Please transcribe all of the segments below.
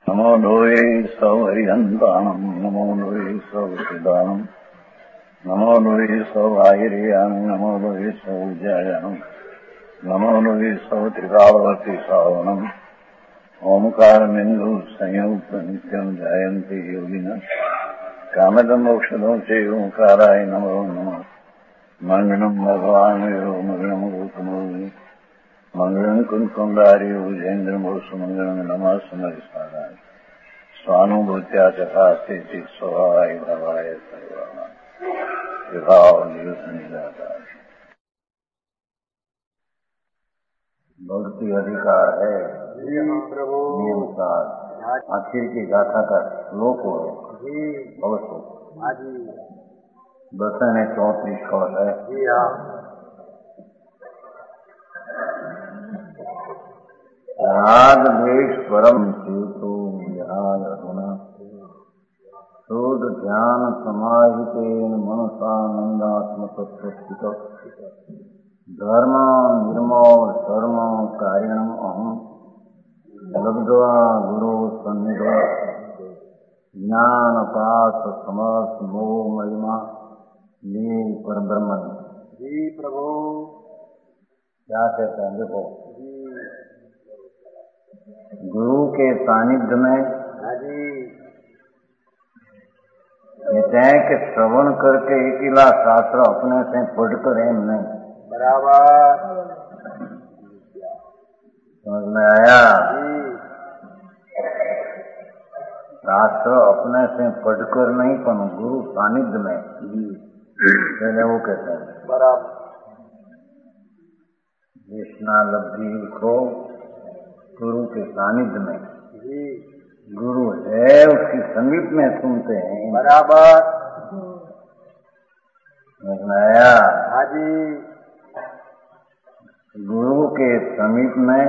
नमो लोये सौहरिहन्ताणम् नमो लोये सौहृदानम् नमो लोये सौभागिर्याम् नमो लोये सौजायाम् नमो लोये सौत्रिकावती सावनम् ओंकारमिन्दु संयुक्त नित्यम् जायन्ति योगिनः कामदम् मोक्षदम् च ओंकाराय नमो नमः मङ्गलम् भगवान् यो मङ्गलम् रूपमोहि मंगलम कुंकुंडारी उजेन्द्रमोसु मंगलम नमः समरिसाराय स्वानुभूत्या चकास्ते चित स्वभावाय भवाय सर्वाना विभाव निराकार भक्ति अधिकार है नियमसार आखिर की गाथा का श्लोक हो अवश्य दर्शन 34 श्लोक है। राग द्वेष परम चेतो विहाय गुण शोध ध्यान समाहितेन मनसानंदात्मतत्वस्थित धर्म निर्मो धर्म कारिणम अहम लब्ध्वा गुरु सन्निधो ज्ञान पास समर्थ मोह महिमा ये पर ब्रह्मन जी प्रभु क्या कहते हैं। देखो गुरु के सानिध्य में कहते हैं कि श्रवण करके अकेला शास्त्र अपने से पढ़कर एम नहीं बराबर समझ में आया। शास्त्र अपने से पढ़कर नहीं पर गुरु सानिध्य में पहले वो कहते हैं बराबर जिसना लब्धि लिखो गुरु के सानिध्य में गुरु है उसकी संगीत में सुनते हैं बराबर समझ में आया। हाजी गुरु के समीप में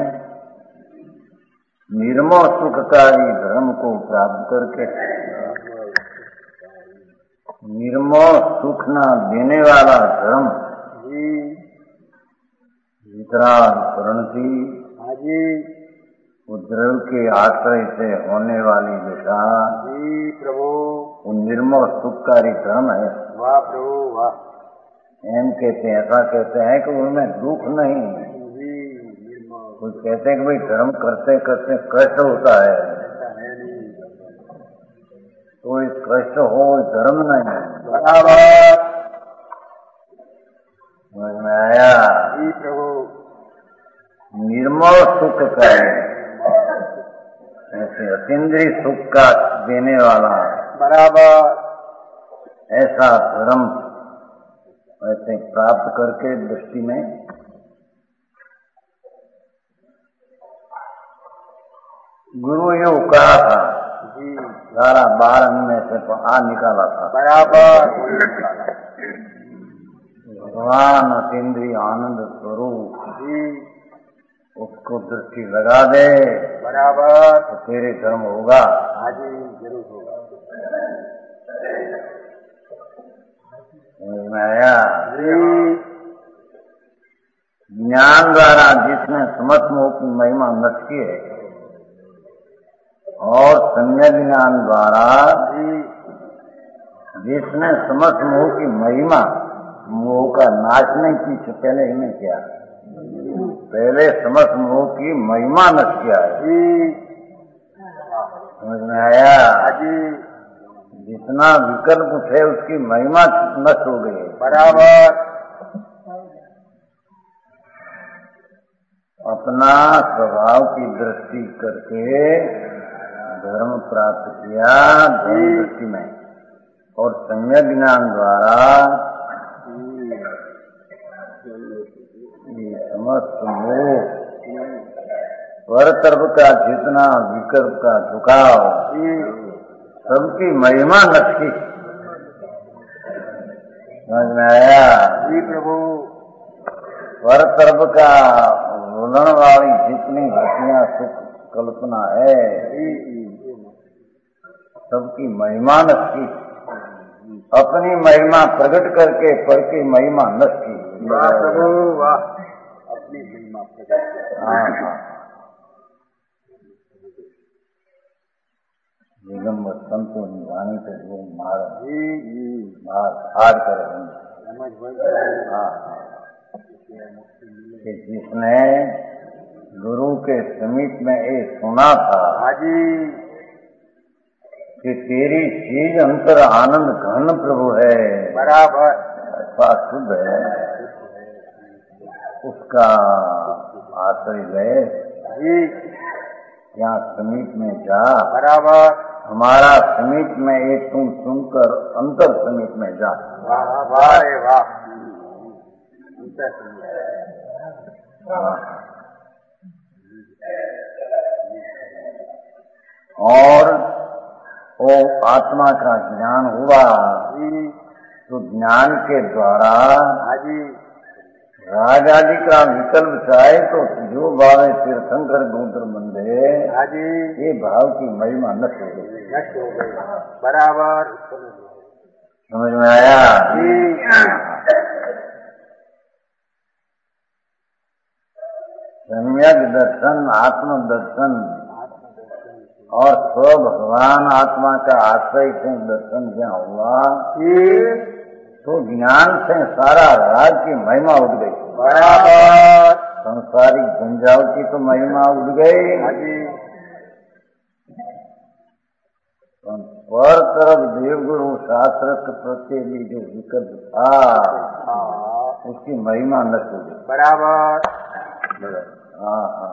निर्मोह सुखकारी धर्म को प्राप्त करके निर्मोह सुख न देने वाला धर्म वितराग प्रणति उद्रव के आश्रय से होने वाली दिशा प्रभु वो निर्मोह सुखकारी धर्म है। वाह प्रभु वाह। एम कहते हैं ऐसा कहते हैं कि उनमें दुख नहीं कुछ कहते हैं कि भाई धर्म करते करते कष्ट होता है तो इस कष्ट हो धर्म नहीं बराबर समझ में आया। प्रभु निर्मोह सुख का है ऐसे अतीन्द्रिय सुख का देने वाला बराबर ऐसा धर्म ऐसे प्राप्त करके दृष्टि में गुरु ये कहा था सारा 12 में से आ निकाला था बराबर भगवान अतीन्द्रिय आनंद स्वरूप उसको दृष्टि लगा दे बराबर तो तेरे धर्म होगा। हाजी जरूर होगा समझ में आया। ज्ञान द्वारा जिसने समस्त मोह की महिमा नष्ट की है और सम्यक ज्ञान द्वारा जिसने समस्त मोह की महिमा मोह का नाश नहीं की पहले इन्हें किया पहले समस्त मोह की महिमा नष्ट किया है समझ में आया। जितना विकल्प उठे उसकी महिमा नष्ट हो गई बराबर अपना स्वभाव की दृष्टि करके धर्म प्राप्त किया धर्म दृष्टि में और सम्यक ज्ञान द्वारा समस्त मोह पर तरफ का जितना विकल्प का झुकाव सबकी महिमा नष्ट की समझ में आया। जी प्रभु पर तरफ का रुलन वाली जितनी घटना सुख कल्पना है सबकी महिमा नष्ट की अपनी महिमा प्रकट करके पर की महिमा नष्ट की। वाह प्रभु वाह अपनी महिमा प्रकट दिगंबर संतों की वाणी पे जो मार हार कर कि जिसने गुरु के समीप में ये सुना था कि तेरी चीज अंतर आनंद घन प्रभु है, बराबर ऐसा शुद्ध है, उसका आश्रय ले, यहाँ समीप में जा, बराबर हमारा समीप में एक तुम सुनकर अंतर समीप में जा। वाह वाह रे वाह। और वो आत्मा का ज्ञान हुआ तो ज्ञान के द्वारा राग आदि का विकल्प चाहे तो जो भाव है तीर्थंकर गोत्र बंधे, ये भाव की महिमा नष्ट हो गई। बराबर समझ में आया? सम्यक दर्शन, आत्म दर्शन और स्व भगवान आत्मा का आश्रय से दर्शन क्या हुआ तो ज्ञान से सारा राग की महिमा उठ गई। बराबर संसारिक झंझाव की तो महिमा उठ गई, पर तरफ देवगुरु शास्त्र के प्रति भी जो विकल्प था उसकी महिमा नष्ट हो गई। बराबर हाँ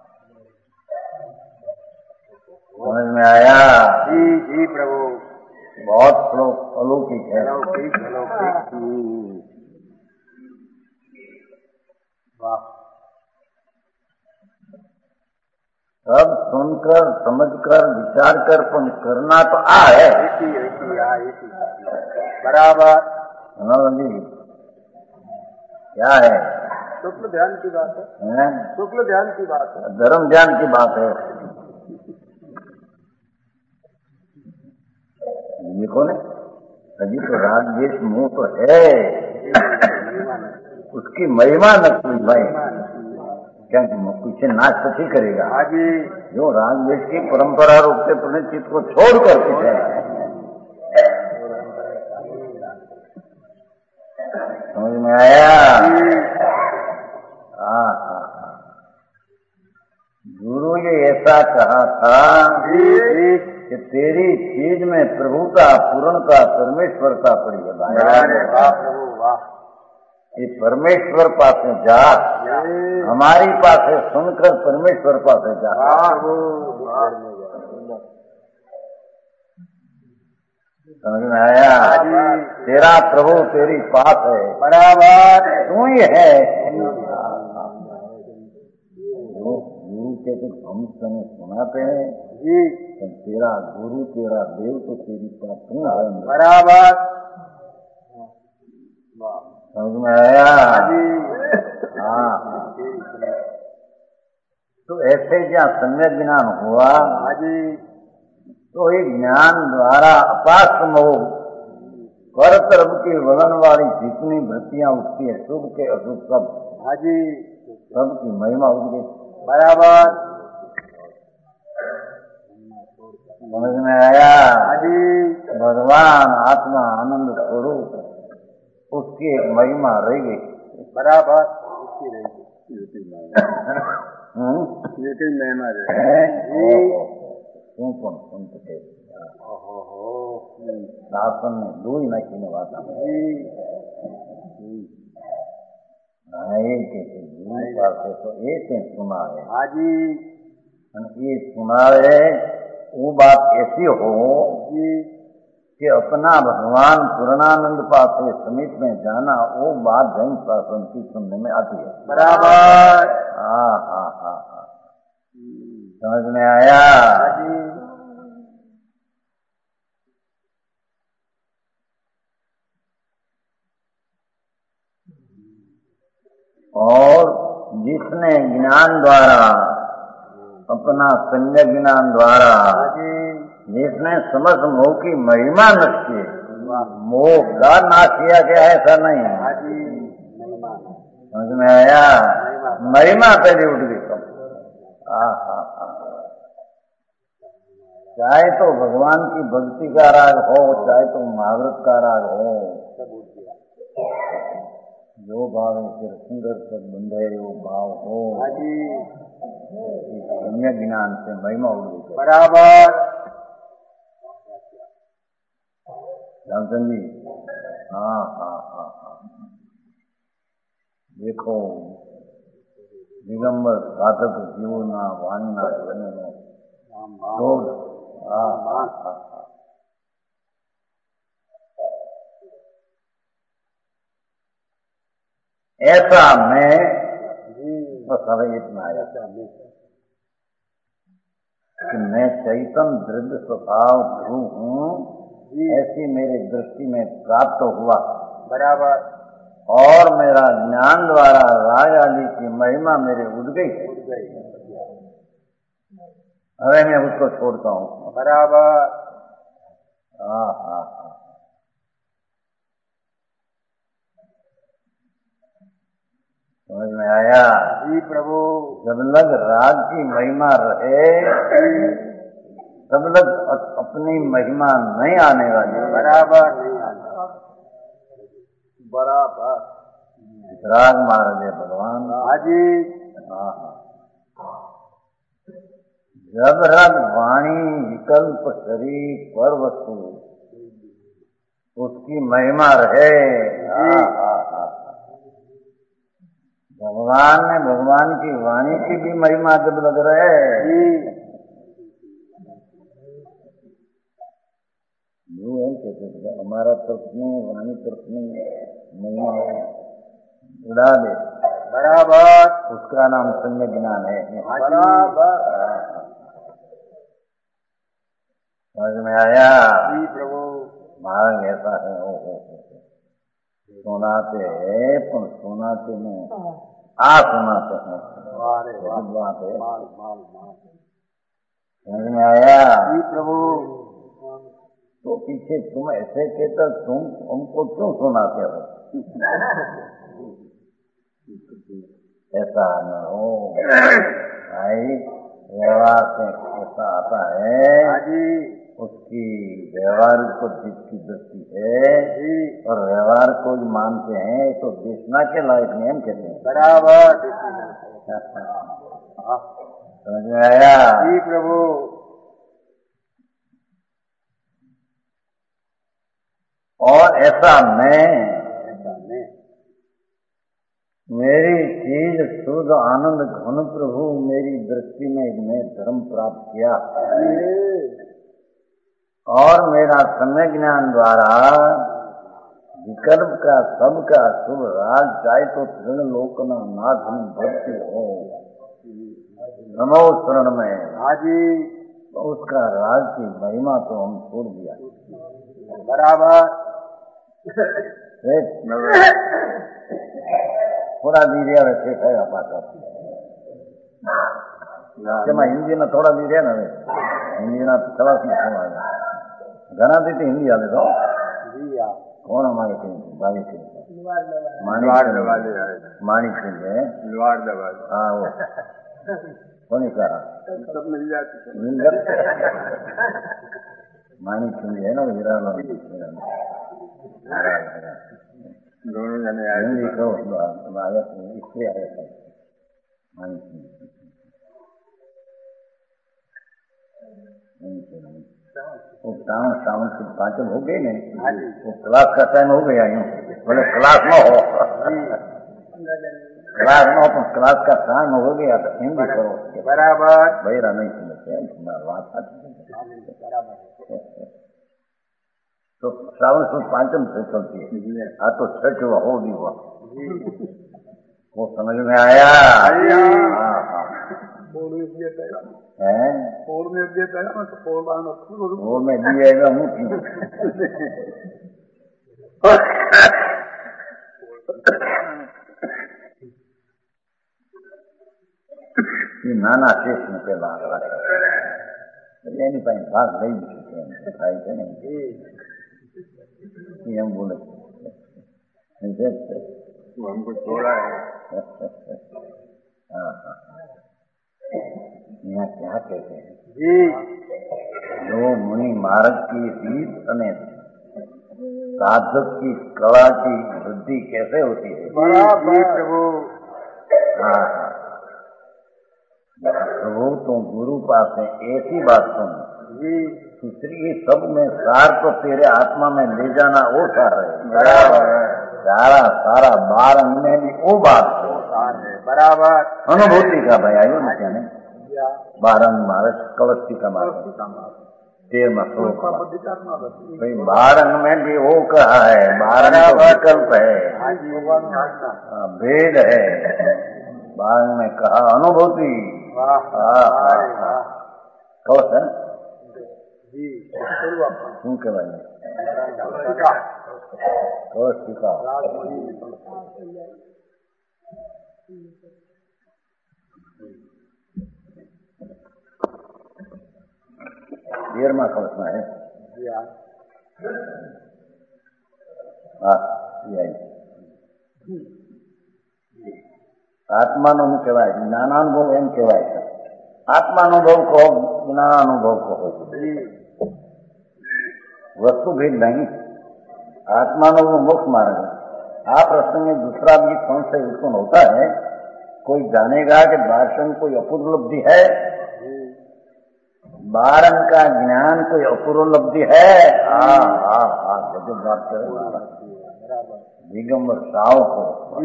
समझ में आया? जी प्रभु, बहुत श्लोक अलौकिक है। सब सुनकर समझकर विचार कर करना तो है। बराबर जी क्या है? शुक्ल ध्यान की बात है, शुक्ल ध्यान की बात है, धर्म ध्यान की बात है। ये कौन है? अभी तो राग द्वेष मोह तो है, उसकी महिमा न कोई भाई, क्या पीछे नाच तो ठीक करेगा। जो राग द्वेष की परंपरा रूप से अपने चित्त को छोड़कर पीछे समझ में आया? गुरु ने ऐसा कहा था कि तेरी चीज में प्रभुता पूर्णता परमेश्वरता पड़ी है। ये परमेश्वर पास जा, हमारी पास सुनकर परमेश्वर पास जा। समझ में आया? तेरा प्रभु तेरी पास है, बराबर तू ही है। गुरु के कुछ हम समय सुनाते हैं तो तेरा गुरु तेरा देव तो तेरी प्रार्थना है। बराबर समझ में आया? तो ऐसे जहाँ सम्यक ज्ञान हुआ तो ये ज्ञान द्वारा अपास्त मोह पर तरफ की वलन वाली जितनी वृत्तियां उठती है, शुभ के अशुभ सब की महिमा उठ गई। बराबर समझ में आया? भगवान आत्मा आनंद स्वरूप उसकी एक महिमा रह गई। बराबर उसकी महिमा रही। सुन शासन में दो ही न वाता तो एक सुना है, ये सुना है। वो बात ऐसी हो कि अपना भगवान पूर्णानंद पास समीप में जाना, वो बात जैन शासन की सुनने में आती है। बराबर समझ में आया? और जिसने ज्ञान द्वारा अपना सम्यक ज्ञान द्वारा जिसने समस्त मोह की महिमा नष्ट की, मोह का नाश किया गया है, ऐसा नहीं है। समझ में आया? महिमा पहले उठ गई। चाहे तो भगवान की भक्ति का राग हो, चाहे तो महाव्रत का राग हो, जो भाव फिर सुंदर पद बंधे वो भाव हो, सम्यक ज्ञान से महिमा उड़ बराबर। रामचंद्र जी, हाँ हाँ हाँ हाँ, देखो दिगंबर साधक जीवना वाणना ऐसा मैं बस हमें इतना आया कि मैं चैतन्य दृढ़ स्वभाव ध्रुव हूँ, ऐसी मेरी दृष्टि में प्राप्त हुआ। बराबर। और मेरा ज्ञान द्वारा राग आदि की महिमा मेरे उड़ गई। अरे मैं उसको छोड़ता हूँ। बराबर। हाँ हाँ हाँ, समझ में आया? जी प्रभु। जब लग राग की महिमा रहे तब लग अपनी महिमा नहीं आने वाली। बराबर नहीं आने। बराबर। राग मार दे भगवान। हाजी। हाँ हाँ, जब रग वाणी विकल्प शरीर पर वस्तु उसकी महिमा रहे। हाँ हाँ हाँ, भगवान ने भगवान की वाणी की भी महिमा जब लग रहे, यूं कहते थे हमारा तरफ नहीं, वाणी तरफ नहीं, महिमा उड़ा दे। बराबर। उसका नाम सम्यक ज्ञान है। बराबर। समझ में आया? जी प्रभु। मार्ग ऐसा है। ओ सुनाते है तो सुनाते में सुनाते हैं। बात है। समझ में आया? जी प्रभु। तो पीछे तुम ऐसे कहते तुम हमको क्यों सुनाते हो? ऐसा न हो भाई, व्यवहार से ऐसा आता है, उसकी व्यवहार को जिसकी दृष्टि है और व्यवहार को ही मानते हैं तो देशना के लायक नहीं हम कहते हैं। बराबर। समझ में आया? जी प्रभु। और ऐसा मैं मेरी चीज शुद्ध आनंद घन प्रभु मेरी दृष्टि में मैं धर्म प्राप्त किया और मेरा सम्यक ज्ञान द्वारा विकल्प का सबका शुभ राज चाहे तो तृण लोकना नाथ भक्ति हो नमो शरण में हाजी, तो उसका राज की महिमा तो हम छोड़ दिया। बराबर। थोड़ा धीरे वैसे है पाता हिंदी में थोड़ा धीरे ना हिंदी ना थोड़ा घना देते हिंदी आले तो कौन हमारे भाई थे माणिक सिंह है। हाँ वो कौन कहा सब मिल जाती माणिक सिंह है ना हीरा दोनों जने हिंदी को इससे आए थे माणिक सिंह। वो सावन से पांचल हो गई नहीं, वो क्लास का टाइम हो गया यूँ बोले क्लास न हो क्लास न हो तो क्लास का टाइम हो गया तो हिंदी करो। बराबर। बहिरा नहीं सुनते बात तो श्रावण सुद पांचम से चलती है। हाँ तो छठ हुआ हो भी हुआ वो समझ में आया। हाँ हाँ वो में दिएगा मुठी नाना शेष में पे भाग रखे भाग नहीं दिखे हम बोले हमको छोड़ा है। हाँ हाँ, यहाँ क्या कहते हैं जी जो मुनि मार्ग की रीत अने साधक की कला की वृद्धि कैसे होती है। प्रभु। हाँ प्रभु तो गुरु पास है ऐसी बात सुन दूसरी सब में सार तो तेरे आत्मा में ले जाना वो सार है। सारा बार में भी वो बात है बराबर अनुभूति का भाई आयो ना क्या नहीं बारंग मार्ग कवस्ती का मार्ग 13 श्लोक भाई बारंग में भी वो कहा है बारंग तो विकल्प है भेद है बारंग में कहा अनुभूति कवच है શું કહેવાય કવચિકા 13 કવચમાં હે આત્માનો શું કહેવાય જ્ઞાનાનુભવ એમ કહેવાય છે આત્માનુભવ કહો જ્ઞાનાનુભવ કહો वस्तु भेद नहीं आत्मानो वो मोक्ष मार्ग है। आ प्रश्न में दूसरा भी संशय उत्पन्न होता है कोई जानेगा कि दार्शन कोई अपूर्वलब्धि है बारन का ज्ञान कोई अपूर्वलब्धि है। जब बात करें दिगंबर साव को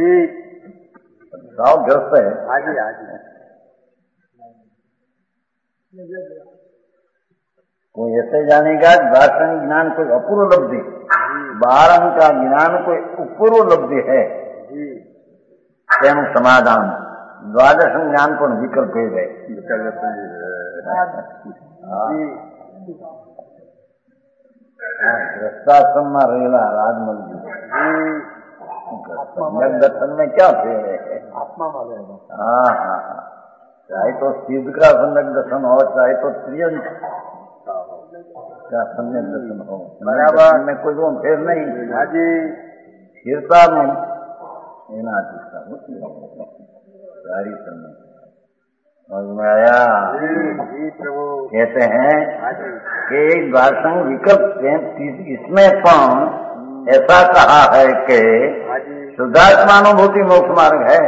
साव ग्रस्त है कोई ऐसे जानेगा दार्शन ज्ञान कोई अपूर्व लब्धि बारन का ज्ञान कोई अपूर्व लब्धि है तेनु समाधान द्वादश ज्ञान पर विकल्प है ग्रस्ताश्रम में रहेला राजमलजी दर्शन में क्या फेर है आत्मा वाले हाँ चाहे तो सिद्ध का सम्यक दर्शन हो चाहे तो त्रियंत का सम्यक दर्शन हो बराबर में कोई वो फेर नहीं स्थिरता में एना सारी समय समझ में आया। कहते हैं कि दार्शन विकल्प इसमें ऐसा कहा है कि शुद्धात्मानुभूति मोक्ष मार्ग है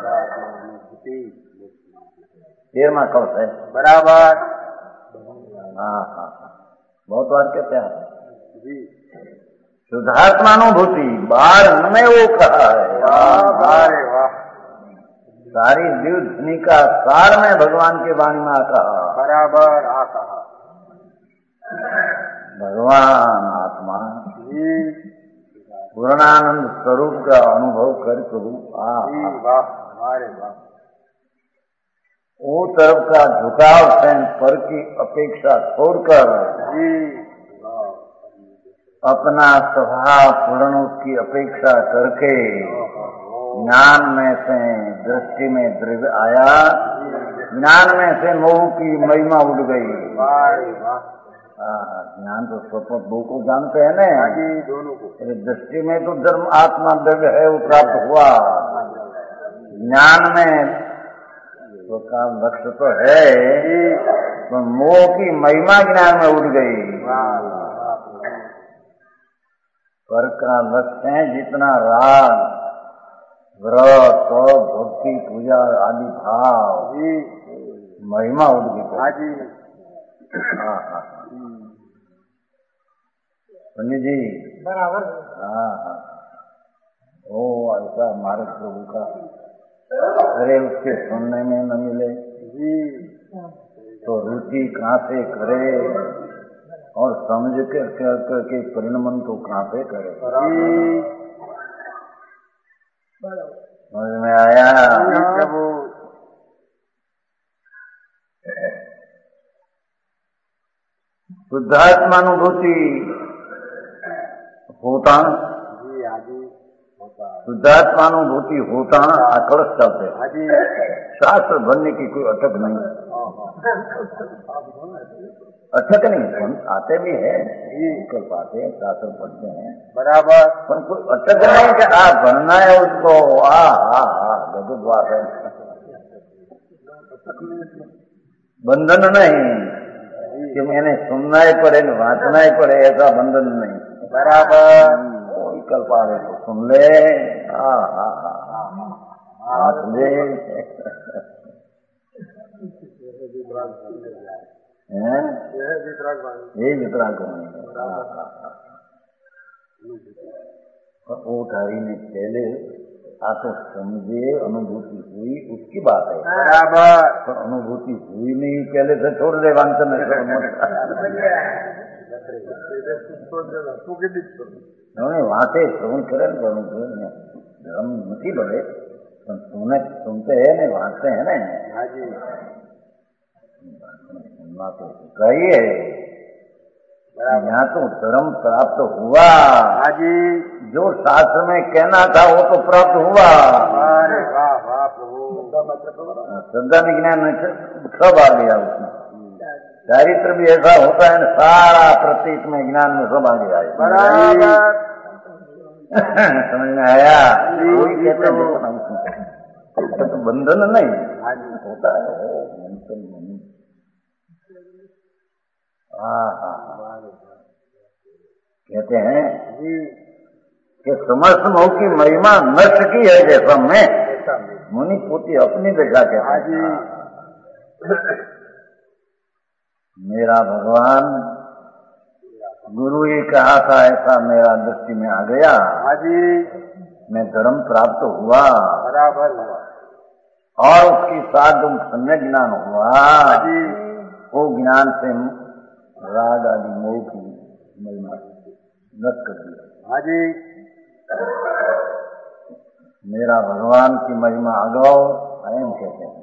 13वां कवच है बराबर। हाँ बहुत बार कहते हैं शुद्धात्मानुभूति बार में वो कहा है सारी जीव ध्वनि का सार में भगवान की वाणी में कहा बराबर आ कहा भगवान आत्मा पूर्णानंद स्वरूप का अनुभव कर प्रभु वो तरफ का झुकाव से पर की अपेक्षा छोड़कर अपना स्वभाव पूर्ण की अपेक्षा करके ज्ञान में से दृष्टि में द्रव्य आया ज्ञान में से मोह की महिमा उड़ गई। ज्ञान तो स्वप्न दो को जानते हैं ना दोनों को दृष्टि में तो धर्म आत्मा द्रव्य है वो प्राप्त हुआ ज्ञान में तो का लक्ष्य तो है तो मोह की महिमा ज्ञान में उड़ गई। पर का लक्ष्य है जितना राग व्रत भक्ति पूजा आदि भाव महिमा उड़ गई। पंडित जी बराबर ओ ऐसा मार्ग प्रभु का अरे उसके सुनने में न मिले तो रुचि कहाँ से करे और समझ करके परिणमन तो कहाँ से करे समझ में आया। शुद्धात्मानुभूति होता शुद्धात्मानुभूति होता अकड़स चलते शास्त्र बनने की कोई अटक नहीं अटक नहीं आते भी है विकल्प आते हैं शास्त्र पढ़ते हैं बराबर पर कोई अटक नहीं कि आप बनना है उसको गजब बात है बंधन नहीं कि मैंने सुनना ही पड़े न वांचना ही पड़े ऐसा बंधन नहीं। बराबर। कोई कल्प आवे तो सुन ले, वांच ले। ये वितराग वो ठारी ने पहले आ तो समझे, अनुभूति हुई उसकी बात है। बराबर। तो अनुभूति हुई नहीं पहले से छोड़ दे वांचन वाते श्रवण करे धर्म नहीं बढ़े सुनते है न वांचते है न। सुनना तो सही है, यहाँ तो धर्म प्राप्त हुआ। जो शास्त्र में कहना था वो तो प्राप्त हुआ। अरे वाह वाह प्रभु, श्रद्धा विज्ञान सब आ गया उसमें। चारित्र भी ऐसा होता है न, सारा प्रतीक में ज्ञान में सब आ गया है। बराबर। समझ में आया? कोई कहते हैं तो बंधन नहीं होता है। कहते हैं कि समस्त मोह की महिमा नष्ट की है जैसा मैं मुनि पोती अपनी दशा कहते हैं। मेरा भगवान गुरु ही कहा था ऐसा मेरा दृष्टि में आ गया। मैं धर्म प्राप्त हुआ। बराबर हुआ। और उसकी साथ सम्यक ज्ञान हुआ। वो ज्ञान से राग आदि मोह की महिमा नष्ट कर दिया। मेरा भगवान की महिमा अगौ अयम कहते हैं।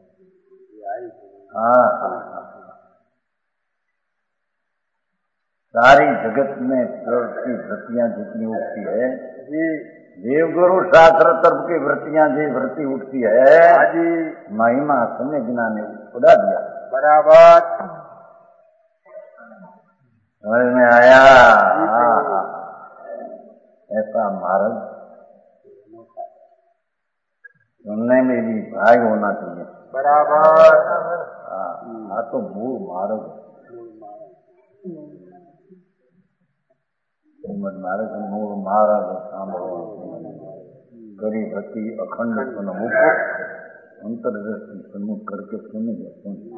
सारी जगत में प्रवृत्ति वृत्तियां जितनी उठती है, देवगुरु शास्त्र तरफ की वृत्तियां जी वृत्ति उठती है, महिमा समय बिना ने उड़ा दिया। बराबर। समझ में आया? ऐसा मार्ग सुनने में भी भाग होना चाहिए। बराबर। तो मूल मार्ग मार्ग मूल मार्ग सांभो करी भक्ति अखंड सुन मुख अंतर्दृष्टि सन्मुख करके सुनेंगे।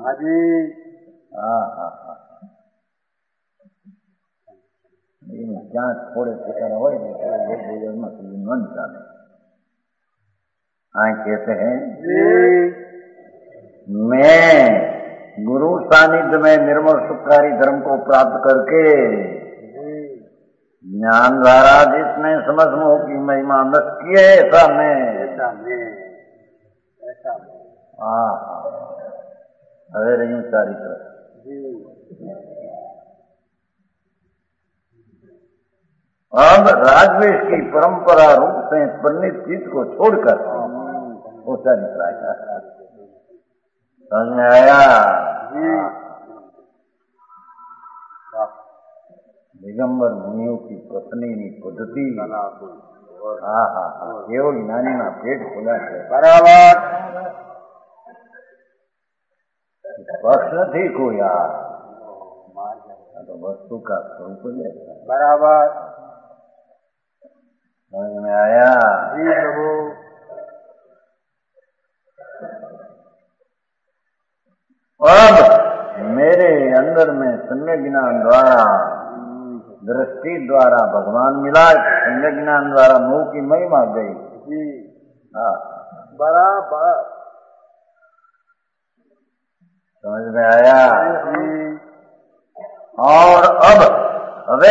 क्या थोड़े प्रकार हो न जाने। कहते हैं मैं गुरु सानिध्य में निर्मल सुखकारी धर्म को प्राप्त करके ज्ञान द्वारा जिसने समझ मोह की महिमा नष्ट की है ऐसा मैं अरे रही चारित्र। अब राजवेश की परंपरा रूप से परिणित चीज को छोड़कर वो चारित्र आया। समझ में आया? दिगंबर मुनियों की पत्नी की पद्धति केवल ज्ञानी ना पेट खुला है। बराबर। पक्ष थी को यार तो वस्तु का स्वरूप है। बराबर। समझ में आया? जी प्रभु। अब मेरे अंदर में सम्यक ज्ञान द्वारा दृष्टि द्वारा भगवान मिला, सम्यक ज्ञान द्वारा मोह की महिमा गई। बराबर। समझ में आया? और अब अबे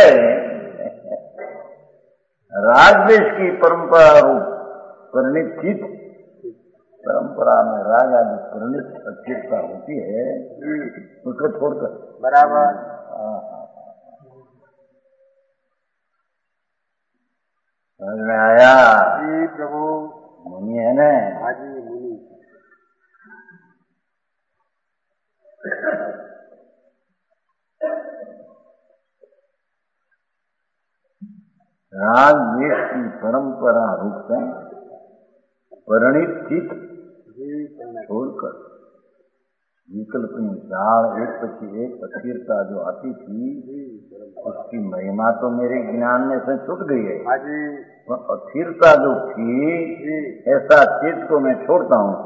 राजवेश की परंपरा रूप परिणित चित्त परंपरा में राग आदि परिणित चित्ता होती है उसको छोड़कर। बराबर। समझ में आया? जी प्रभु। मुनि है न? जी मुनि। राग द्वेष की परंपरा रूप से परिणित चित्त छोड़कर विकल्प जाल एक पछी एक अस्थिरता जो आती थी उसकी महिमा तो मेरे ज्ञान में से छूट गई है। अस्थिरता जो थी ऐसा चित्त को मैं छोड़ता हूँ।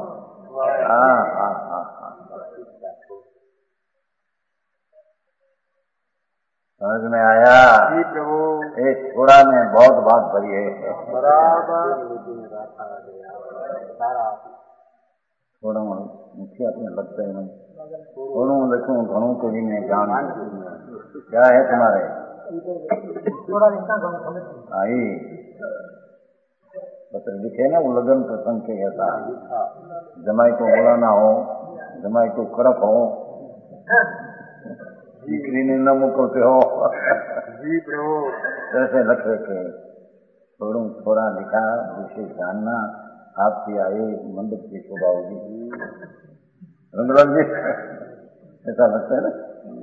समझ में आया? एक थोड़ा में बहुत बात भरी है। थोड़ा मुखिया अपने लगता है नहीं थोड़ा देखूं घणों को भी मैं जान क्या है तुम्हारे आई पत्र लिखे ना वो लगन प्रसंग के ऐसा जमाई को बुलाना हो जमाई को कड़क हो दीकरी ने न मोकलते हो ऐसे लख रखे थोड़ा लिखा विशेष जानना आपकी आए मंडप की शोभा होगी। रंगलाल जी ऐसा लगता है ना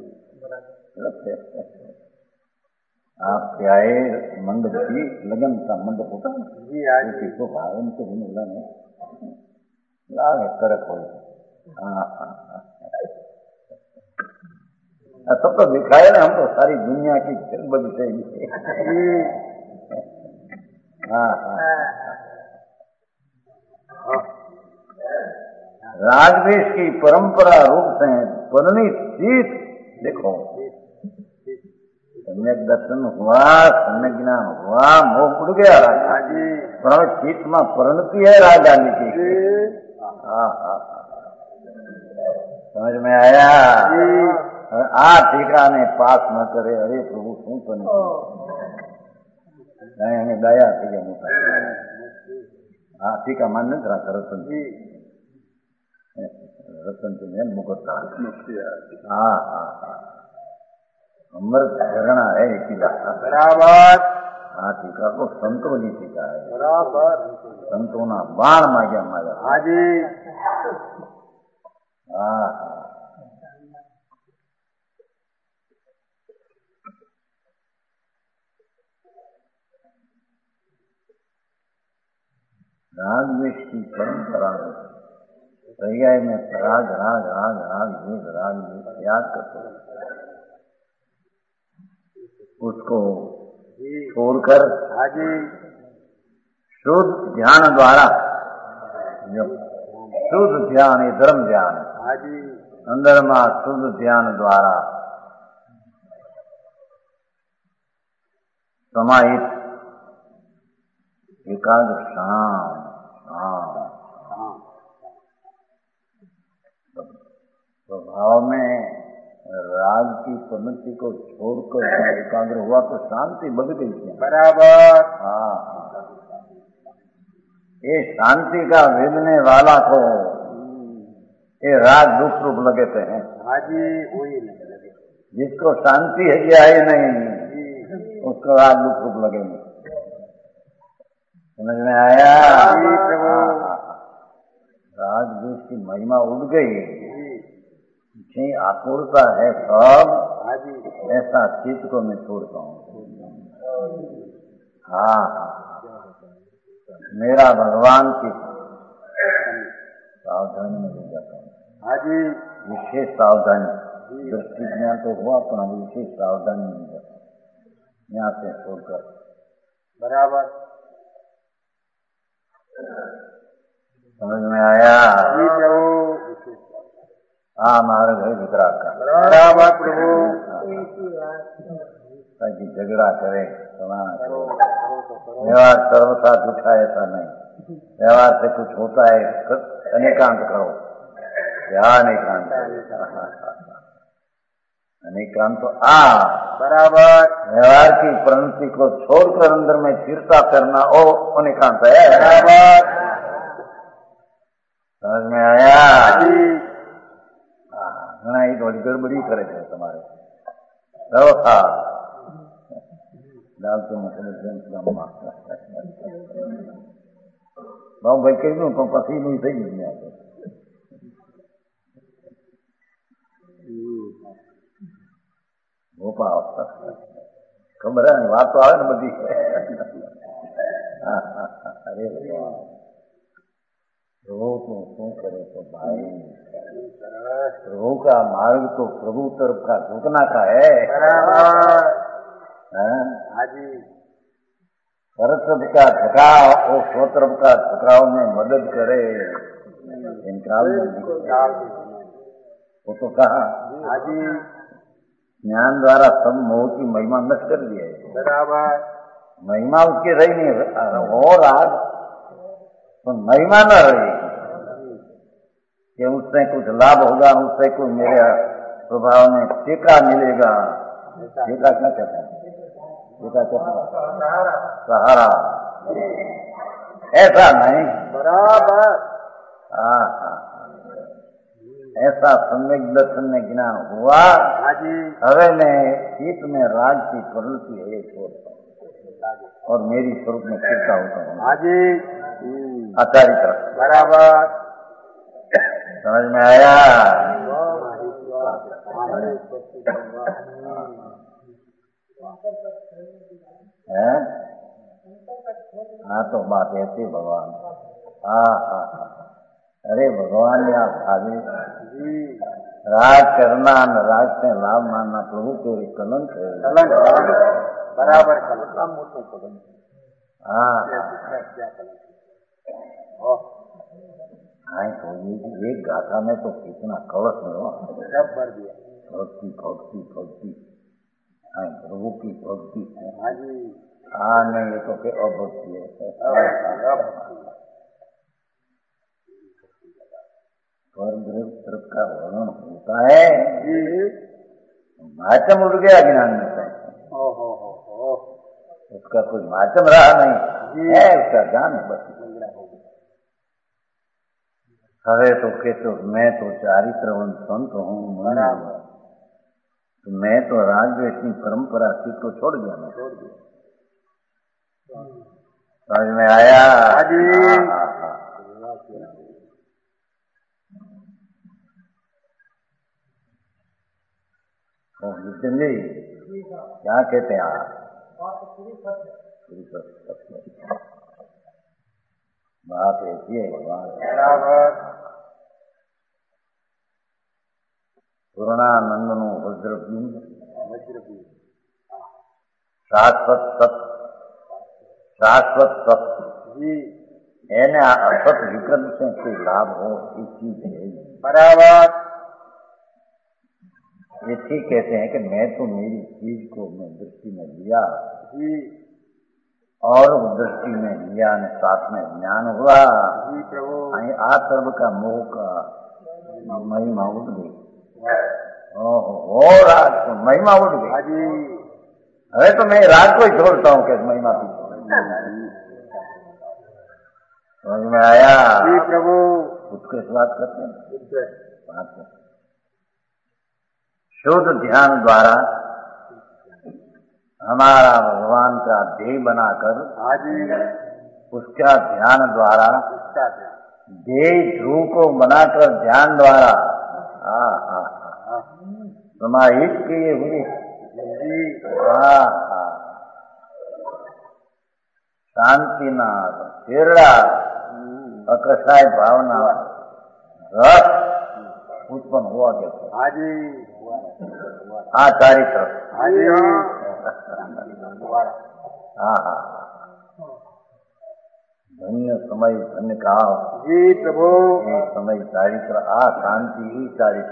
आपके आए मंडप की लगन का मंडप होता है उसकी शोभा उनके भी लगन है लाल करक हो। सब तो दिखाए ना हम तो सारी दुनिया की फिल्म बनी चाहिए। रागवेश की परंपरा रूप से परिणित चीत देखो सम्यक दर्शन हुआ सम्यक ज्ञान हुआ मोह उड़ गया पर चित्त में परिणति है राग डालने की। समझ में आया? टीका ने पास न करे अरे प्रभु शू तो नहीं हमें दया थी गया टीका मान नहीं करा रतन जी रतन जी ने मुकुट अमृत झरना है बराबर। टीका को संतों जी टीका है बराबर संतों ना बाण मांग्या माया रागवेश की परंपरा पर्याय में राग राग राग राग योग राग याद करते उसको छोड़कर शुद्ध ध्यान द्वारा शुद्ध ध्यान ये धर्म ध्यान अंदर में शुद्ध ध्यान द्वारा समाहित एकाग्र शाम स्वभाव में राग की परिणति को छोड़कर एकाग्र हुआ तो शांति बढ़ गई थी बराबर। ये शांति का भेदने वाला को ये राग दुख रूप लगते हैं जिसको शांति है ये आई नहीं उसको राग दुख रूप लगेंगे। समझ में आया? राग देश की महिमा उड़ गई आकुरता है सब ऐसा चित्त को मैं छोड़ता हूँ। मेरा भगवान की सावधानी में ले जाता हूँ विशेष सावधानी दृष्टि ज्ञान तो हुआ अपना विशेष सावधानी में ले जाता हूँ यहाँ से छोड़कर बराबर। समझ में आया? हमारे घर वितराग का बराबर प्रभु ताकि झगड़ा करे व्यवहार सर्वथा झूठा ऐसा नहीं व्यवहार से कुछ होता है अनेकांत करो अनेकांत अनेकांत तो बराबर व्यवहार की प्रवृत्ति को छोड़कर अंदर में स्थिरता करना ओ अनेकांत है बराबर। समझ में आया? घना ही थोड़ी गड़बड़ी करे थे तुम्हारे व्यवस्था डालते भाव भाई कही दू तो पसी नहीं सही दुनिया को भोपा खबर है बात तो आवे ना बदी अरे प्रभु को क्यों करे तो भाई, प्रभु का मार्ग तो प्रभु तरफ का झुकना का है। हर तरफ का झुकाव और स्व तरफ का झुकाव में मदद करे। इनकार वो तो कहा ज्ञान द्वारा सब मोह की महिमा नष्ट कर दिया है। बराबर महिमा उसकी रही नहीं, और आज तो महिमा न रही कि उससे कुछ लाभ होगा, उससे कुछ मेरे प्रभाव में टीका मिलेगा। टीका क्या कहते हैं? टीका क्या सहारा, ऐसा नहीं। बराबर ऐसा सम्यक दर्शन में ज्ञान हुआ। हवे में चित्त में राग की प्रवृत्ति है छोड़ता हूँ और मेरी स्वरूप में फिरता होता हूँ। आचार्य तरफ बराबर समझ में आया? है? हाँ तो बात ऐसी भगवान। हाँ। अरे भगवान ने आप आगे राज करना न राज से लाभ मानना प्रभु को एक कलंक है। बराबर हाँ तो ये एक गाथा में तो कितना कलश में हो भक्ति भक्ति भक्ति। हाँ प्रभु की भक्ति है। हाँ नहीं ये तो के अभक्ति है। तरफ का वर्णन होता है। माचम उड़ गया ज्ञान में से, उसका कोई माचम रहा नहीं है, उसका ज्ञान बस। अरे तो के तो मैं तो चारित्रवन संत हूँ, तो मैं तो राजवेशनी परंपरा सीख को छोड़ दिया। मैं समझ में आया? जी क्या कहते हैं आप? बात ऐसी है भगवान। पूर्णानंद वज्रबिंब शाश्वत सत એને असत विक्रम से कोई लाभ हो इस चीज है। बराबर ये ठीक कहते हैं कि मैं तो मेरी चीज को मैं दृष्टि में लिया और दृष्टि में लिया ने साथ में ज्ञान हुआ। आ सर्व का मोह का महिमा उठ गई। राज तो महिमा उठ गई। अरे तो मैं राज को ही छोड़ता हूँ कि महिमा की। समझ में आया? प्रभु उसको इस बात करते हैं। शुद्ध ध्यान द्वारा हमारा भगवान का ध्येय बनाकर उसका ध्यान द्वारा ध्येय ध्रुव को बनाकर ध्यान द्वारा समाहित किए हुए शांतिनाथ शेरड़ा अकसाय भावना रस उत्पन्न हुआ कैसे? चारित्र। धन्य समय धन्य काल जी प्रभु। ये समय चारित्र शांति ही चारित्र।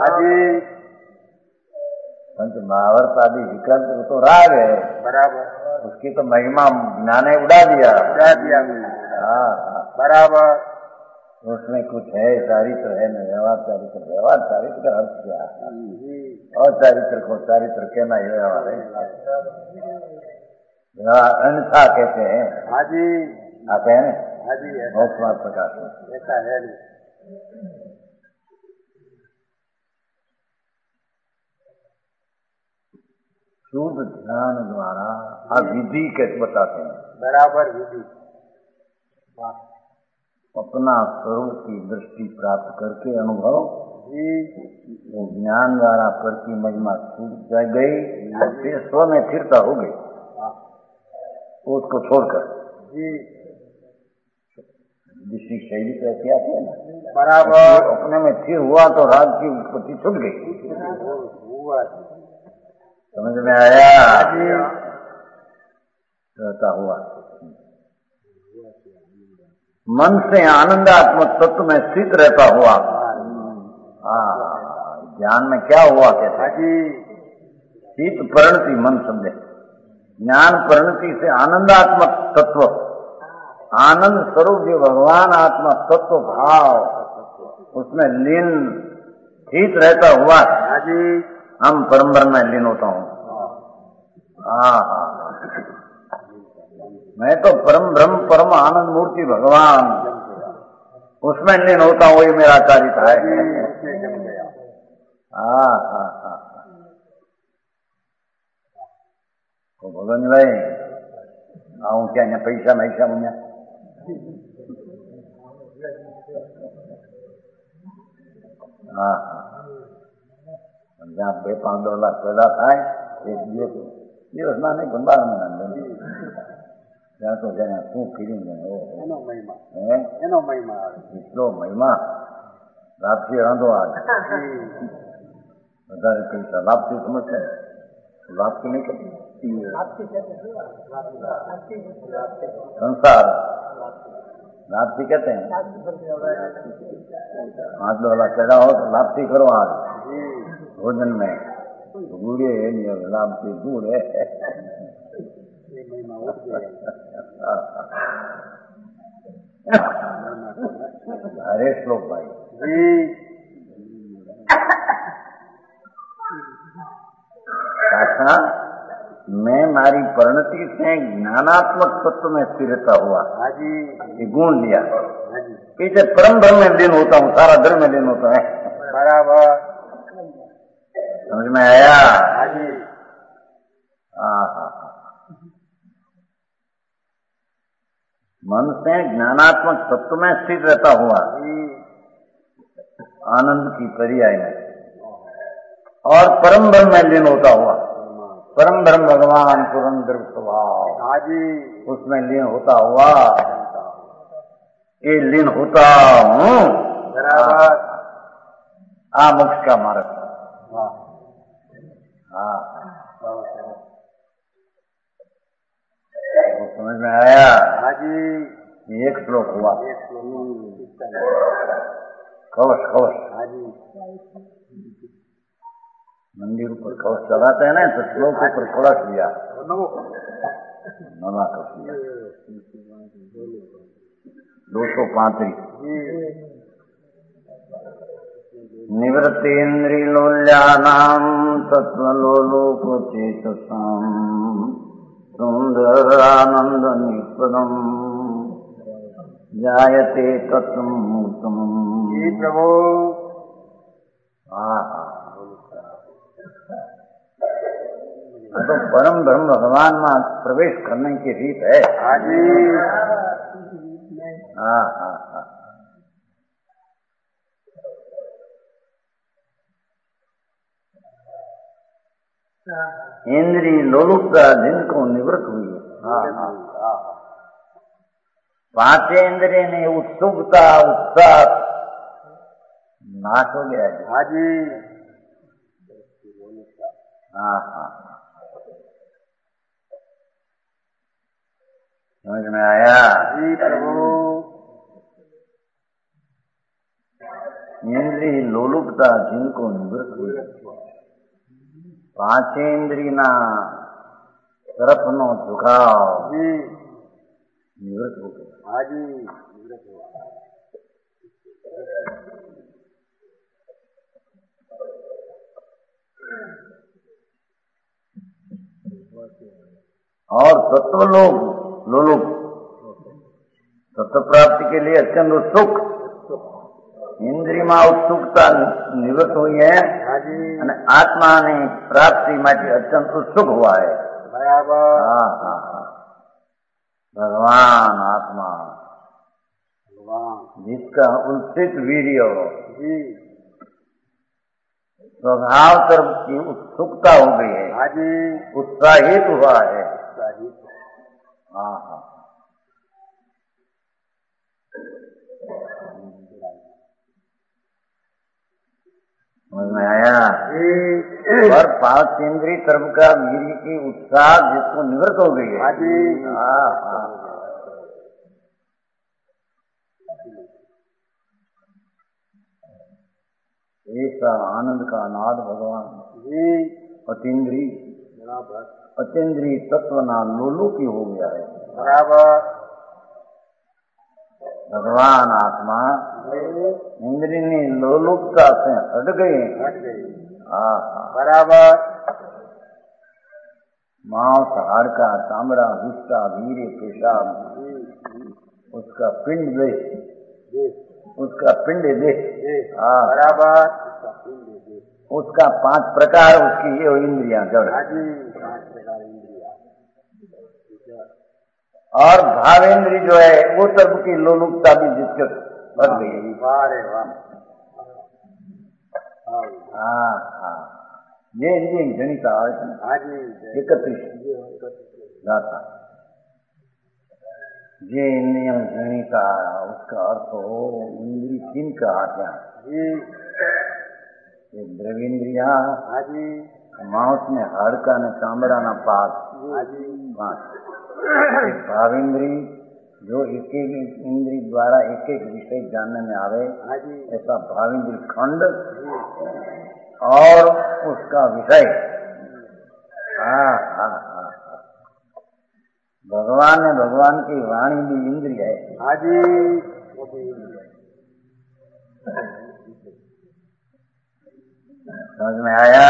पंच महाभारत आदि विकल्प तो राग है। बराबर उसकी तो महिमा ज्ञान ने उड़ा दिया। बराबर उसमें कुछ है चारित्र है न व्यवहार चारित्र। व्यवहार चारित्र का अर्थ क्या है? और चारित्र को चारित्र कहना ही व्यवहार है। व्यवहार अन्यथा कहते हैं। आते हैं ना मोक्ष मार्ग प्रकाश में ऐसा है। शुद्ध ध्यान द्वारा विधि कैसे बताते हैं? बराबर विधि अपना स्वरूप की दृष्टि प्राप्त करके अनुभव वो ज्ञान द्वारा पर की महिमा छूट गई और फिर स्व में स्थिरता हो गई। उसको छोड़कर जिसकी शैली तो ऐसी आती है ना, बराबर अपने में स्थिर हुआ तो राग की उत्पत्ति छूट गई। समझ में आया? रहता हुआ मन से आनंदात्मक तत्व में स्थित रहता हुआ। ज्ञान में क्या हुआ कहते हैं? चित परिणति मन समझे, ज्ञान परिणति से आनंदात्मक तत्व, आनंद स्वरूप जो भगवान आत्मा तत्व भाव उसमें लीन स्थित रहता हुआ हम परम ब्रह्म में लीन होता हूँ। मैं तो परम ब्रह्म परम आनंद मूर्ति भगवान उसमें लीन होता हूँ, वही मेरा कारिता है। तो भगवान भाई आऊं क्या न पैसा मैसा मुझे જ્યાં $2-5 પેદા થાય એક દિવસમાં નહીં પણ 12 મહિના ત્યાં તો જેને શું ફીલિંગ એનો મહિમા એટલો મહિમા લાભથી રાંધો આજ વધારે પૈસા લાભથી સમજશે લાભથી નહીં કરતી संसार लाभથી कहते हैं। $5 पैदा हो तो लाभથી करो आज भोजन में बूढ़े है नहीं लाभથી दूर है। अरे श्लोक भाई काका मैं मारी परिणति से ज्ञानात्मक तत्व में स्थिरता हुआ, ये गुण लिया। पीछे परम ब्रह्म में लीन होता हूँ, सारा धर्म में लीन होता है। बराबर समझ में आया? मन से ज्ञानात्मक तत्व में स्थित रहता हुआ आनंद की पर्याय में और परम ब्रह्म में लीन होता हुआ, परम ब्रह्म भगवान पुरंदर स्वभाव उसमें लीन होता हुआ ये लीन होता हूँ। मोक्ष का मार्ग। तो समझ में आया? एक श्लोक हुआ कवच कवच मंदिर ऊपर कवच चलाते हैं ना, तो श्लोक ऊपर कलश लिया नवा कलश लिया 235 निवृत्तेन्द्रिलोल्यानां तत्त्वलोलोकचेतसां सुन्दरानन्दनिष्पदम् जायते तत्त्वमूर्तम्। प्रभु तो परम ब्रह्म भगवान में प्रवेश करने की रीत है। इंद्रिय लोलुपता जिनको निवृत्त हुई है। 5 इंद्रिय ने उत्सुकता उत्साह नाश हो गया है। समझ में आया? इंद्रिय लोलुपता जिनको निवृत्त हुई, 5 इंद्रियना તરફનો ઝુકાવ નિવૃત્ત हो गया। और तत्वलोक लोलुप तत्व प्राप्ति के लिए अत्यंत उत्सुक, इंद्रिय में उत्सुकता निवृत्त हुई है અને आत्मा ने प्राप्ति માટે अत्यंत उत्सुक हुआ है। भगवान आत्मा जिसका उल्सित वीर्य स्वभाव तरफ की उत्सुकता हो गई है, उत्साहित हुआ है। समझ में आया? पर पांच इंद्रिय तरफ का वीर्य की उत्साह जिसको निवृत्त हो गई है। ऐसा आनंद का नाद भगवान अतीन्द्रिय अतीन्द्रिय तत्व ना लोलुपी हो गया है। बराबर भगवान आत्मा इंद्रिय लोलुपता से हट गए। बराबर मांस हाड़का चामड़ा हिस्सा वीर्य पेशाब उसका पिंड दे उसका पिंड दे। बराबर उसका 5 प्रकार उसकी ये इंद्रियां जड़ और भावेंद्री जो है वो तब की लोलुपता भी जिसके बढ़ गई। ये इंद्रिय जनिता 31 जाता ये नियम जनिता उसका अर्थ हो इंद्री 3 का आज्ञा द्रविंद्रिया मांस में हाड़का न चामड़ा न पात 5 भावेंद्री जो एक एक इंद्री द्वारा एक एक विषय जानने में आवे ऐसा भावेंद्री खंड और उसका विषय। भगवान ने भगवान की वाणी भी इंद्रिय है। समझ में आया?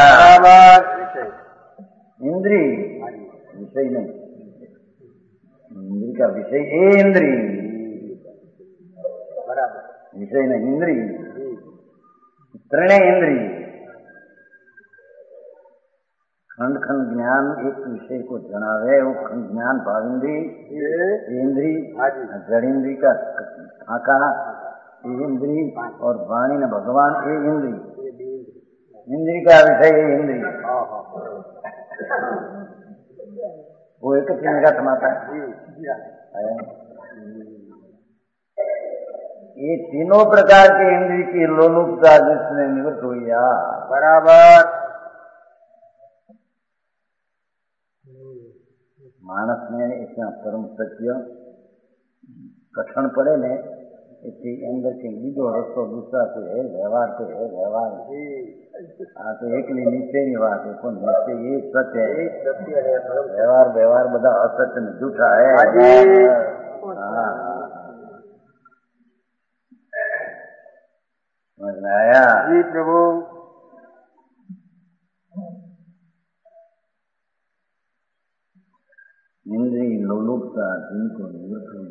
इंद्रिय विषय नहीं, इंद्रिय का विषय इंद्रिय विषय नहीं इंद्रिय त्रणय इंद्रिय खंड खंड ज्ञान एक विषय को जनावे वो खंड ज्ञान भावेंद्री इंद्री जड़ेंद्री का आका इंद्री और वाणी न भगवान ये इंद्री इंद्री का विषय है इंद्री वो एक तीन का समाता है। ये तीनों प्रकार के इंद्री की लोलुपता जिसने निवृत्त हुई। बराबर मानस ने इतना परम सत्य कठिन पड़े ने इतनी अंदर के बीजो रस्तो दूसरा से है व्यवहार से है व्यवहार तो एक नीचे नहीं बात है कौन नीचे ये सत्य है व्यवहार व्यवहार बधा असत्य में झूठा है। समझ में आया? जी प्रभु। इंद्रिय लोलुपता जिनको निवृत्त हुई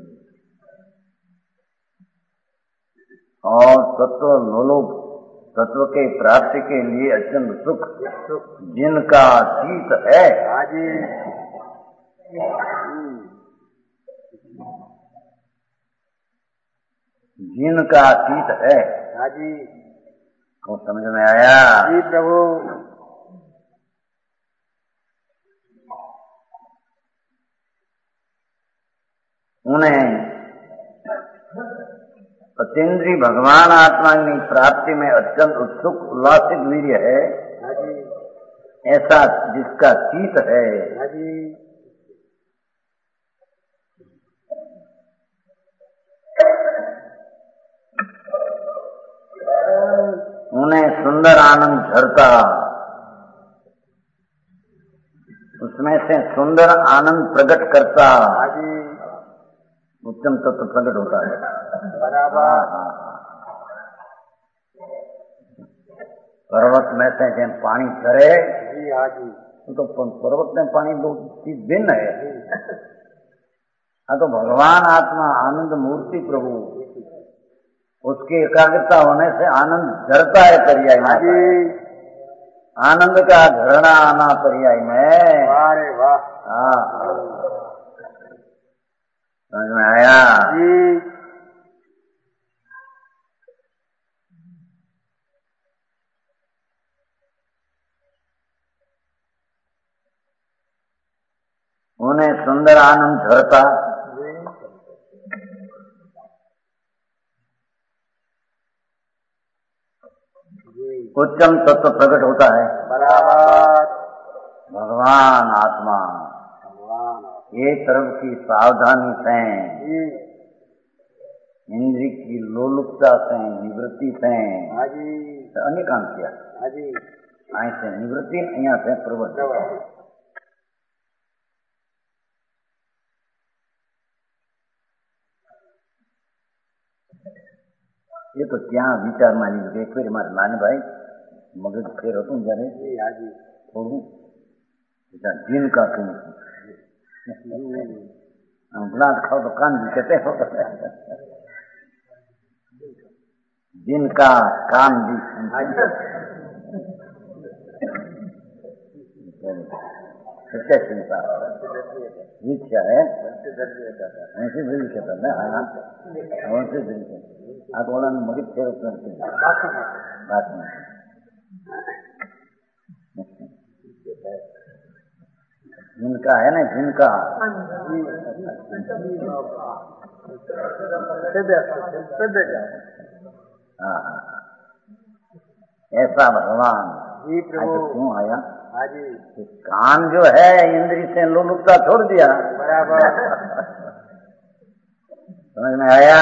और तत्व लोलुप तत्व के प्राप्ति के लिए अत्यंत सुख जिनका शीत है जिनका शीत है को समझ में आया? जी प्रभु। उन्हें अतीन्द्रिय भगवान आत्मा की प्राप्ति में अत्यंत उत्सुक उल्लासित वीर्य है ऐसा जिसका शीत है उन्हें सुंदर आनंद झरता उसमें से सुंदर आनंद प्रकट करता उत्तम तत्व प्रकट होता है। पर्वत में से जब पानी झरे तो पर्वत में पानी दो चीज भिन्न है। तो भगवान आत्मा आनंद मूर्ति प्रभु उसकी एकाग्रता होने से आनंद झरता है पर्याय में आनंद का झरना आना पर्याय में। अरे वाह समझ में आया? जी। उन्हें सुंदर आनंद झरता उच्चम तत्व प्रकट होता है। बराबर। भगवान आत्मा एक तरफ की सावधानी से, इंद्री की लोलुपता से, निवृत्ति से अनेकांत किया। ऐसे निवृत्ति અહીંયા से प्रवृत्ति। ये तो क्या विचार मानी एक फिर हमारे नानी भाई मगज फेर હતું જ્યારે થોડું જીન का कहूँ घुना खाओ तो कान भी कहते हो, जिनका कान भी सच्चा चिंता वीक्षा है ऐसे भी कहता है। हाँ ऐसे भी आप बोला मगज फेर करते बात में जिनका है ना, जिनका ऐसा भगवान क्यों आया? कान जो है इंद्री से लोलुपता छोड़ दिया। बराबर। समझ में आया?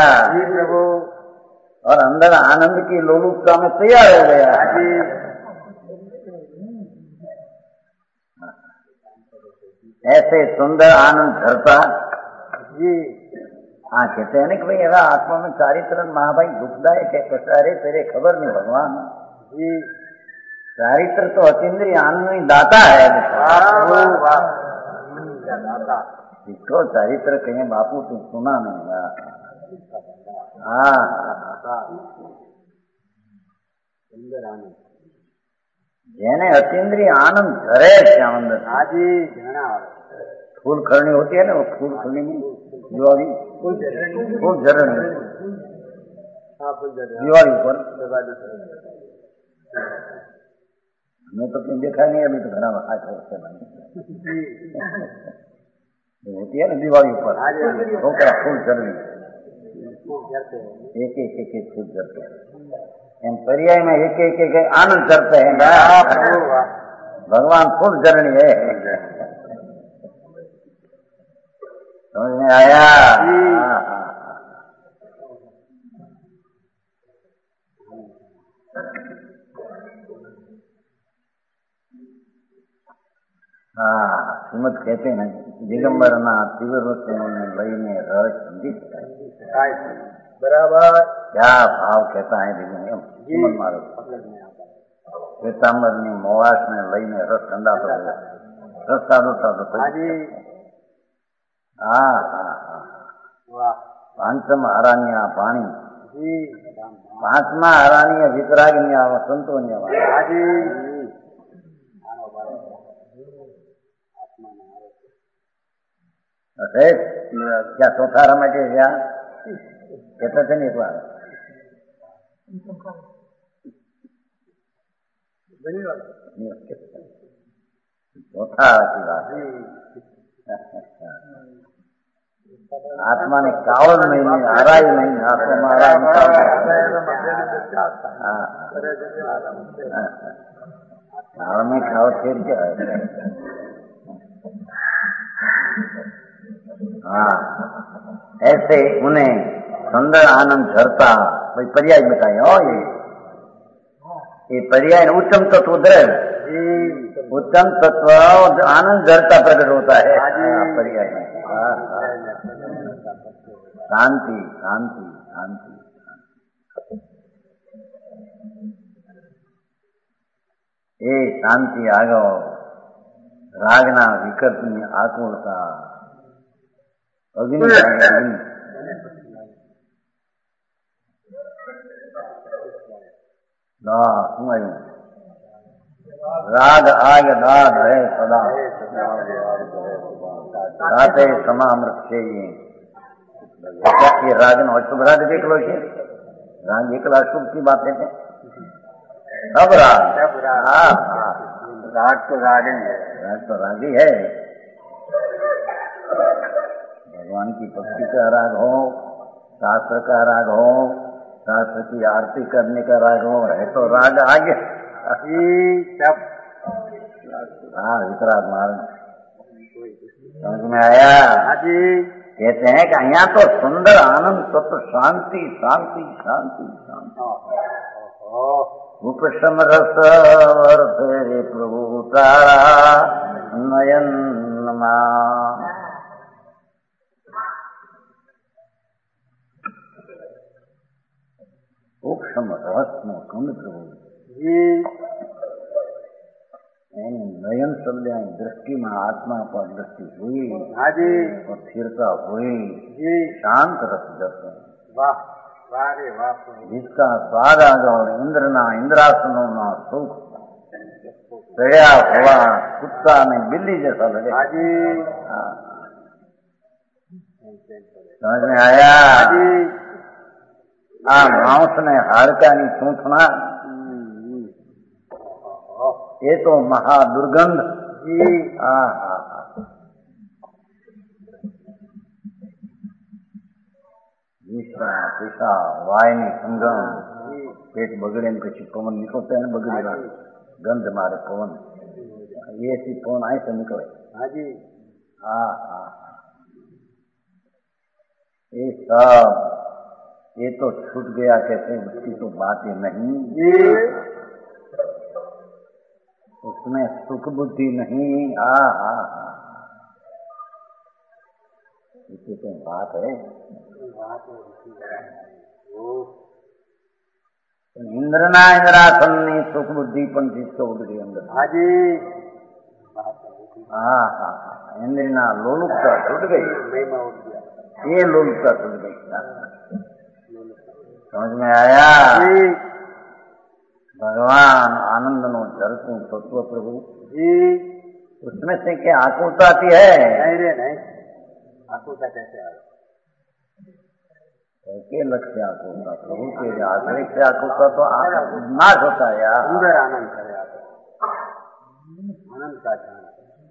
और अंदर आनंद की लोलुपता में तैयार हो गया। ऐसे सुंदर आनंद झरता जी। हाँ कहते हैं ना कि भाई अगर आत्मा में सारी तरह महाभाई दुखदायक है, कसारे तेरे खबर नहीं भगवान जी। चारित्र तो अतीन्द्रिय आनंद दाता है। इसको चारित्र कहें बापू तुम सुना नहीं। हाँ જેને અતિન્દ્રિય આનંદ ધરે છે અંદર। फूल खरनी होती है ना, वो फूल खरनी में दिवाली फूल झरनी दिवाली पर हमें तो कहीं देखा नहीं, अभी तो घर में खास होती है ना दिवाली पर फूल झरनी एक फूल झरते हैं। पर्याय में एक आनंद करते हैं। भगवान फूल झरनी है। समझ में आया? श्रीमद कहते हैं दिगंबर तीव्र लईने रस समझी बराबर क्या भाव कहता है दिगंबर मारो श्वेतांबर ने मोवास ने लईने रस ठंडा तो रस सादो सादो પાંચમ હરાનિયા પાણી પાંચમા હરાનિયા વિતરાગનિયા સંતોનિયા क्या चौथा रमाटे क्या कहते थे नहीं बार चौथा की बात आत्मा ने कावल नहीं, हराई नहीं, आत्मा मारा कावल में कावल फिर क्या है? ऐसे उन्हें सुंदर आनंद झरता भाई पर्याय बताए हो। ये पर्याय उच्चम तत्व दृढ़ उत्तम तत्व आनंद झरता प्रकट होता है पर्याय में। शांति शांति शांति ए शांति आगो रागना विकल्पनी आकुलता अग्नि राग आग दाद है सदा राते समामृत चाहिए। ये राग नो अशुभ राग देख लो છે राग एकला अशुभ की बातें थे सब राग राग तो राग ही है, राग तो राग ही है। भगवान की भक्ति का राग हो, शास्त्र का राग हो, शास्त्र की आरती करने का राग हो, है तो राग आगे सब हाँ वितराग मार्ग समझ में आया। हाँ जी। कहते हैं कि यहाँ तो सुंदर आनंद तत्व शांति शांति शांति शांति उपशम रस वर्षे प्रभु तारा नयन उपशम रहस्य कंद प्रभु जी। नयन शब्द दृष्टि में आत्मा पर दृष्टि हुई। हाँ जी। और स्थिरता हुई जी। शांत रस दर्शन। वाह वाह रे वाह। जिसका स्वाद आ जाओ इंद्रना इंद्रासनों ना सुख चढ़िया हुआ कुत्ता ने बिल्ली जैसा लगे। हाँ जी। समझ में आया। हाँ जी। मांस ने हाड़का नहीं सूंठना ये तो महादुर्गंध जी। पीसा वायनी संगम पेट बगड़े में પછી પવન નીકળતો है ना बगड़ेगा गंध मारे पवन ये सी पवन आए से निकले। हाँ जी। ये सब ये तो छूट गया कहते हैं उसकी तो बात ही नहीं जी। उसमें सुख बुद्धि नहीं। इसी तो बात है। इंद्रना इंद्रासन ने सुख बुद्धि पंची चौध के अंदर। हाँ जी। इंद्रना लोलुपता छूट गई। ये लोलुपता छूट गई। समझ में आया। भगवान आनंद नो झलकू तत्व प्रभु जी। उसमें से क्या आकुलता आती है? नहीं रे नहीं। आकुलता कैसे आ के लक्ष्य आकुलता प्रभु के आश्रय से आकुलता तो नाश होता है यार। सुंदर आनंद करे आनंद का ध्यान।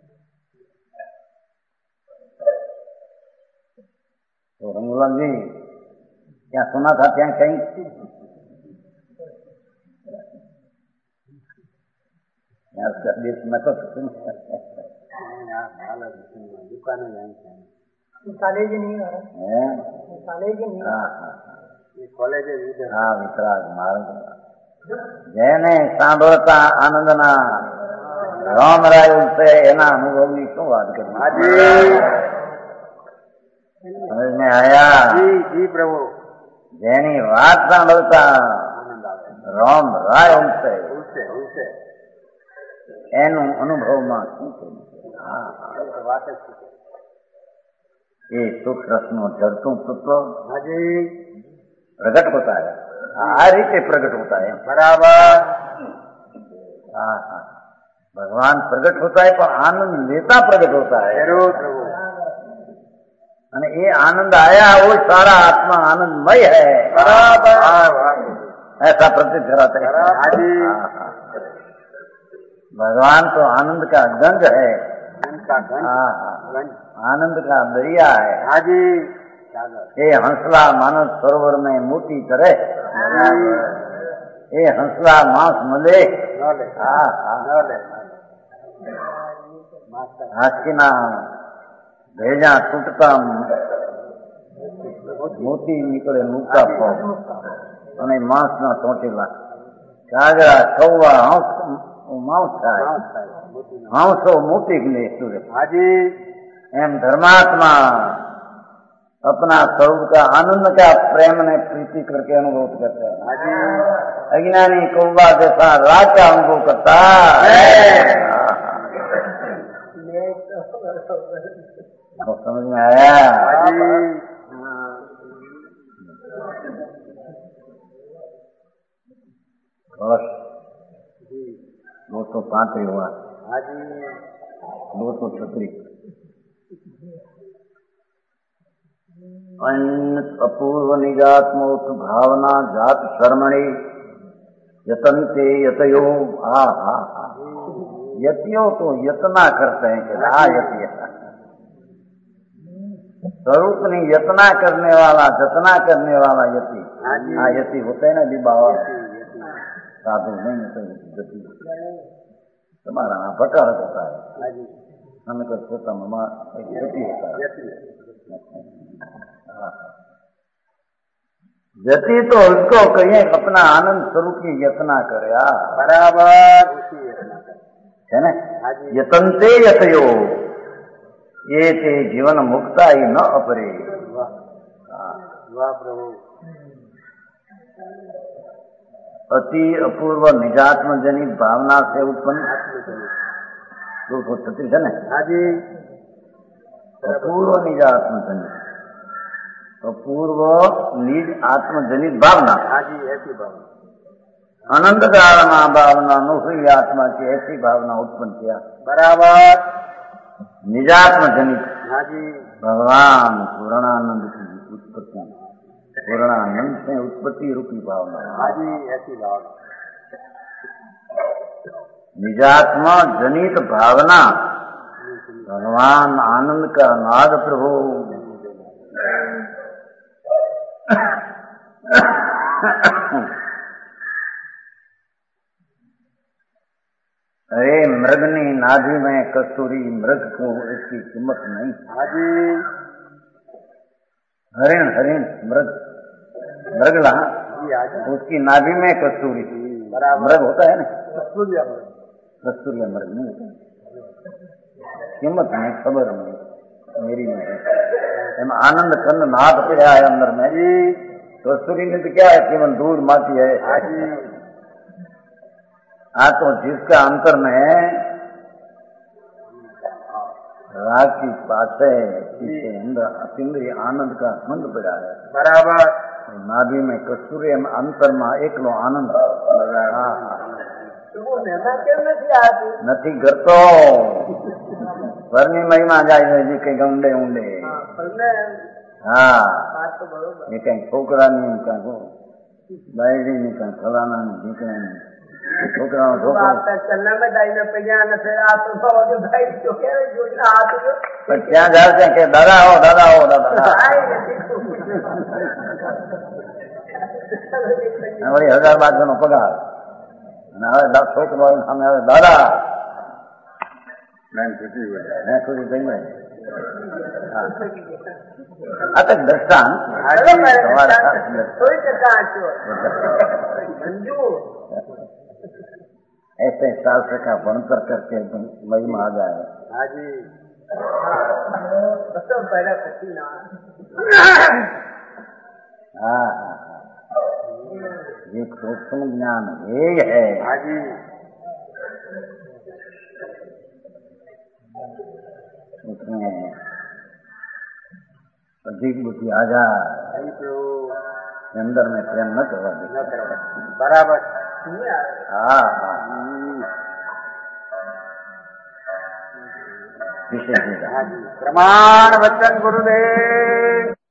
तो रंगूलाल जी क्या सुना था क्या कहीं? यार देश में तो दुकान कॉलेज नहीं आ रहा कॉलेज नहीं कॉलेज वितराग मार्ग જેને સાંભળતા આનંદના રામરાય ઉઠે એના અનુભવની શું વાત કરી? સમજ में आया। जी जी प्रभु। જેની વાત સાંભળતા રામ રાય ઉઠે એનું અનુભવમાં શું થયું? ये सुख रसनो झरतू तत्व प्रकट होता है। आ रीते प्रकट होता है बराबर। भगवान प्रकट होता है पर आनंद लेता प्रकट होता है। जरूर प्रभु। અને ये आनंद आया वो सारा आत्मा आनंदमय है। बराबर। ऐसा प्रतीत कराते हैं। भगवान तो आनंद का गंज है। आनंद का दरिया है। हाँ जी। ये हंसला मानस सरोवर में मोती करे। ये हंसला मांस मले। हाथीना भेजा तूटता मोती निकले मुक्ता અને માંસના ચોંટેલા કાગડા કૌવા માંસ ખાય માંસો મોતી ને सूर्य। एम धर्मात्मा अपना स्वरूप का आनंद का प्रेम ने प्रीति करके अनुभव करता है। अज्ञानी कौवा जैसा राग का अनुभव करता है। तो समझ में आया। बस 235 हुआ। 236 अपूर्व निजात्मोत भावना जात शर्मणि यतनते यतयो। यतियो तो यतना करते हैं कि यति स्वरूप नहीं यतना करने वाला जतना करने वाला यति। यति होते हैं ना जी बाबा। साधु नहीं तो गति तुम्हारा नाम भटारक होता है, हमें तो सोता ममा गति होता है। जति तो उसको कहिए अपना आनंद स्वरूप की यत्ना करे बराबर उसी यत्ना करे है ना। यतनते यतयो ये ते जीवन मुक्ता ही न अपरे। वाह प्रभु। अति अपूर्व निजात्म जनित भावना से उत्पन्न 236 है ना। हाँ जी। अपूर्व निजात्म जनित, अपूर्व निज आत्मजनित भावना। हाँ जी, ऐसी भावना अनंत कारणा भावना हुई आत्मा की ऐसी भावना उत्पन्न किया बराबर निजात्म जनित। हाँ जी। भगवान पूर्णानंद की उत्पत्ति, पूर्णानंद से उत्पत्ति रूपी भावना। हाँ जी, ऐसी भावना निजात्मा जनित भावना भगवान आनंद का नाद प्रभु। अरे मृगनी नाभि में कस्तूरी, मृग को इसकी कीमत नहीं। हाँ जी। हरिण हरिण मृग मृगला उसकी नाभि में कस्तूरी, मृग होता है ना, कस्तूरिया मृग नहीं होता। कीमत नहीं, खबर नहीं, मेरी नहीं। आनंद कंद नाथ पे है अंदर में जी। कस्तूरी में तो क्या है, केवल दूध माटी है। हाँ तो जिसका अंतर में राग की बात है, इसके अंदर अतिंद्रिय आनंद का मंद पड़ा है बराबर। नाभि में कस्तूरी अंतर में एकलो आनंद નથી કરતો ઘરની મહિમા જાય છે કઈ ઊંડે ઊંડે। હા એ કઈ છોકરાની કઈ બાયડીની કઈ ફલાણાની દીકરાની છોકરાનો છોકરો ત્યાં જાય કે દાદા આવો દાદા આવો દાદા। વળી 1000-1200 પગાર અને હવે છોકરો સામે હવે દાદા ખુશી થઈ ગઈ। આ તો દ્રષ્ટાંત ऐसे शास्त्र का बनकर करके महिमा आ जाए। हाँ जी। हाँ ये सूक्ष्म ज्ञान ये है। हाँ जी। उसमें अधिक बुद्धि आ जाए, अंदर में प्रेम न करवा दे बराबर। हाँ विशेष प्रमाण वचन गुरुदेव।